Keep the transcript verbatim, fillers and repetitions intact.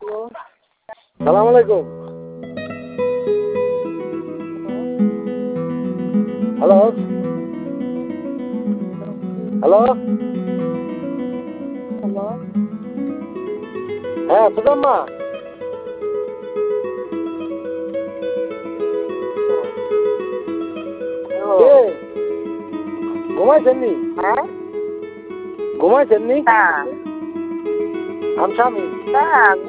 সালাম আলাইকুম। Hello hello hello হ্যাঁ সুদাম্মা, কে ঘুমাইছেন নি? হ্যাঁ ঘুমাইছেন নি? না আমি স্বামী। না